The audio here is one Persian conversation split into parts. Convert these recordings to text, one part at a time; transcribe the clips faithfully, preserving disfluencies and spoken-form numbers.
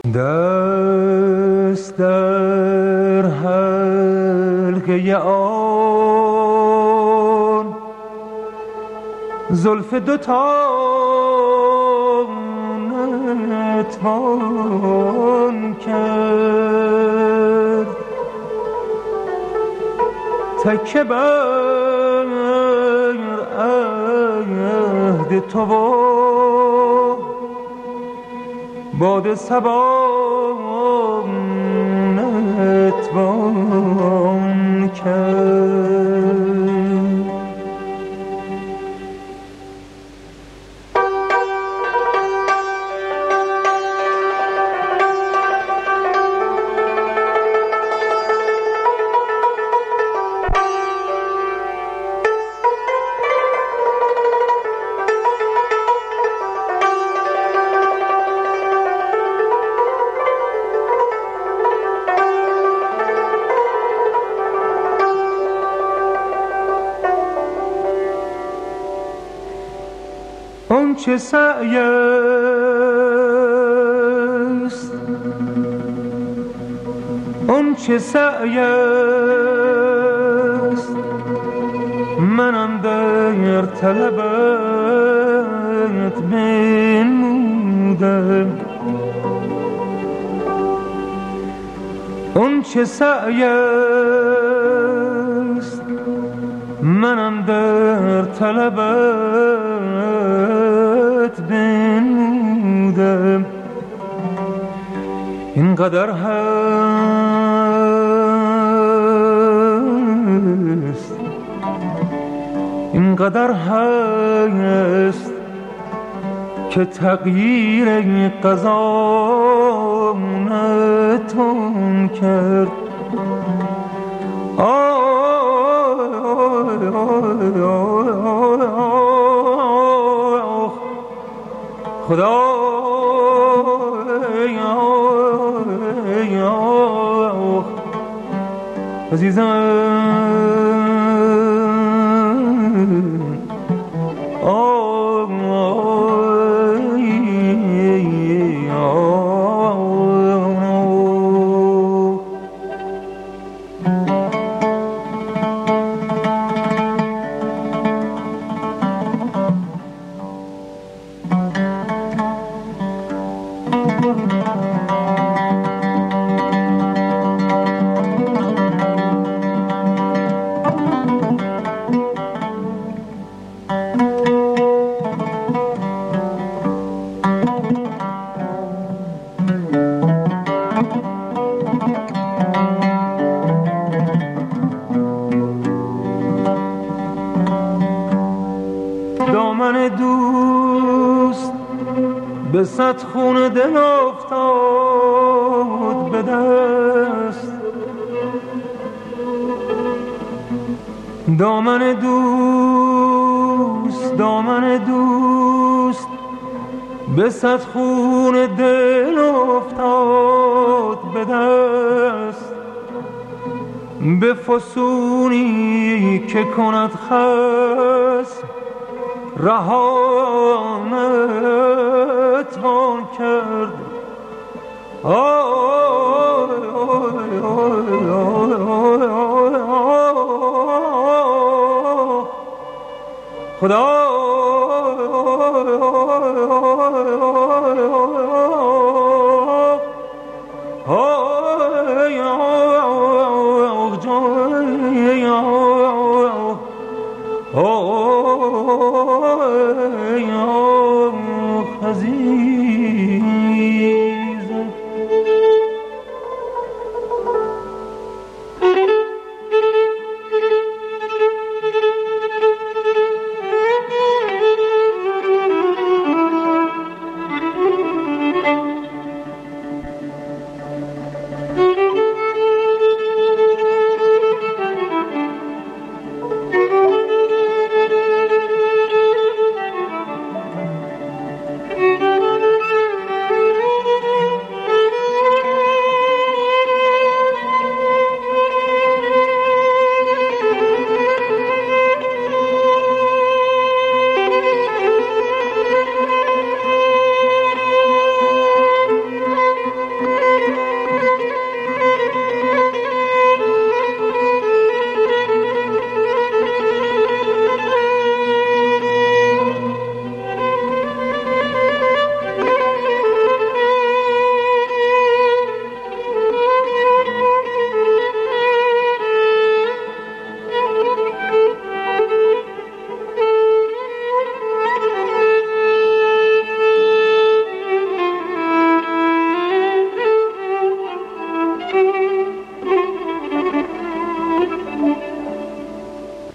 دست در حلقه آن زلف دوتا نتوان کرد، تکه بر عهد تو و باد صبا نتوان کرد. اون چه سعی است، اون چه سعی است، منم در طلبت بنمودم. اون چه سعی است، منم در طلبت بنمودم. اینقدر هست، اینقدر هست که تغییر قضا نتوان کرد. خدا عزیزم دامن دوست به صد خون دل افتاد به دست. دامن دوست، دامن دوست به صد خون دل افتاد به دست. به فسونی که کند خصم رها نتوان کرد. خدا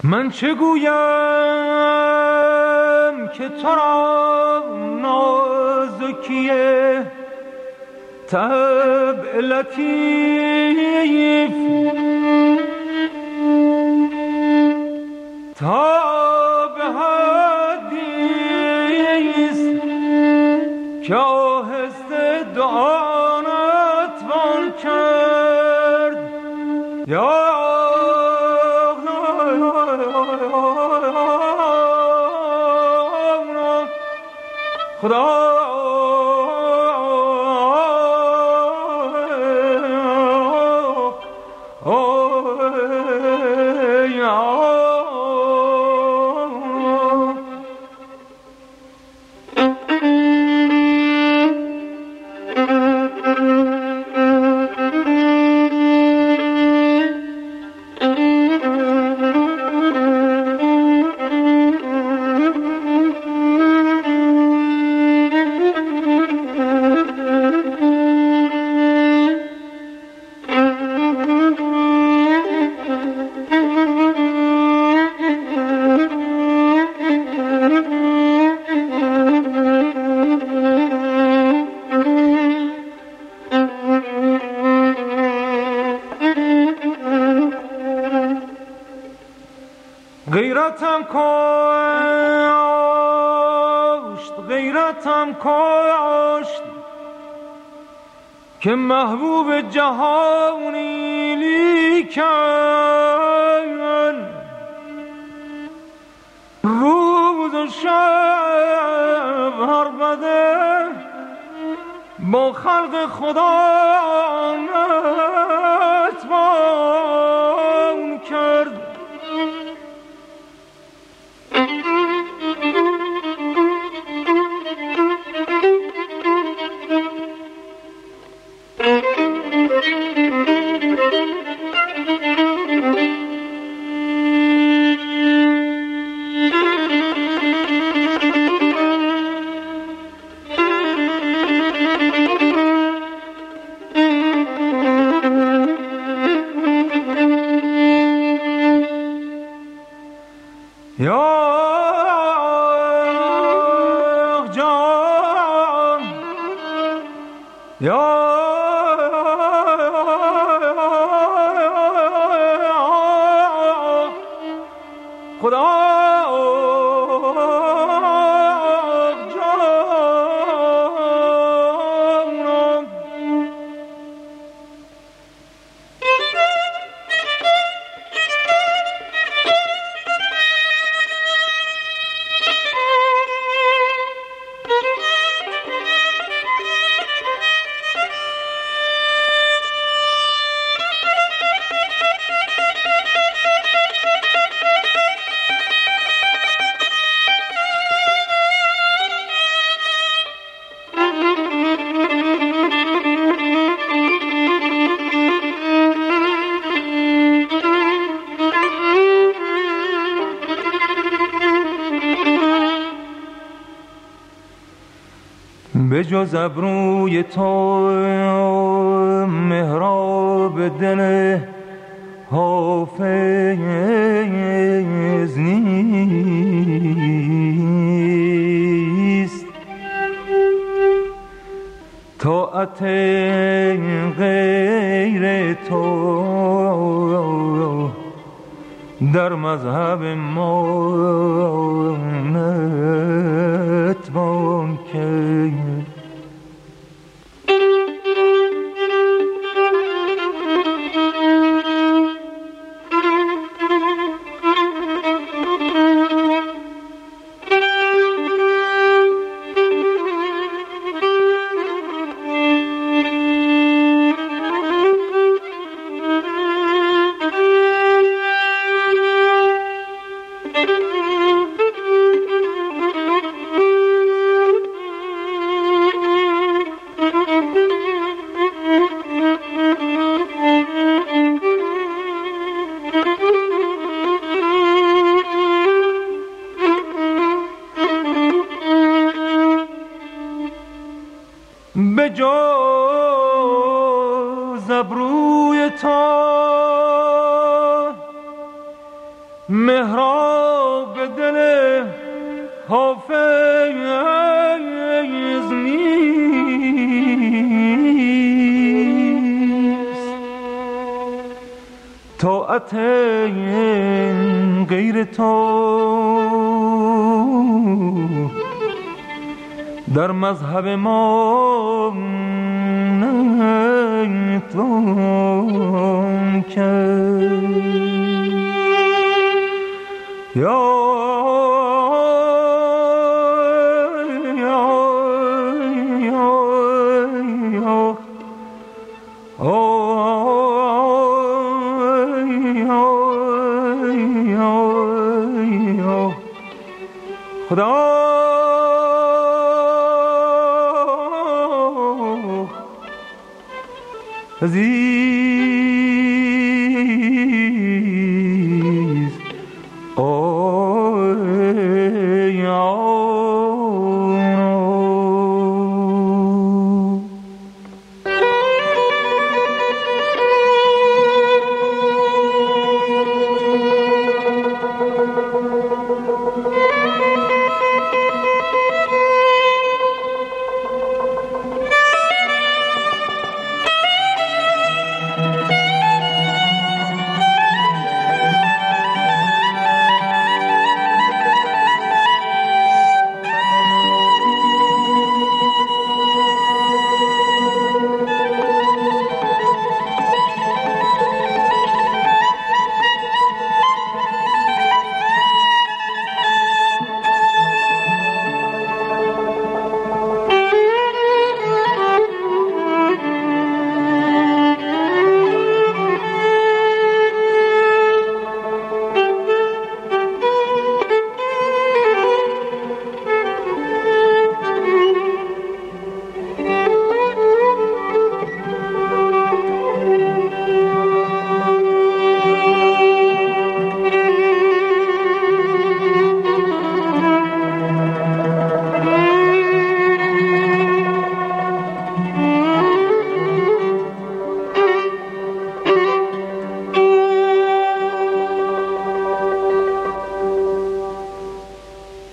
من چه گویم که تو را نازکیه طبع لطیف تا به حدیث که آهسته دعا نتوان کرد یا خدا غیرتم کاشت غیرتم کاشت که محبوب جهانی لیکن روز و شب هر بده با خلق خدا نتوان کرد. به جز ابروی تو محراب دل حافظ نیست، طاعت غیر تو در مذهب ما نتوان کرد. به جز ابروی تو محراب دل حافظ نیست، طاعت غیر تو در مذهب ما نتوان کرد. یا خدا عزیز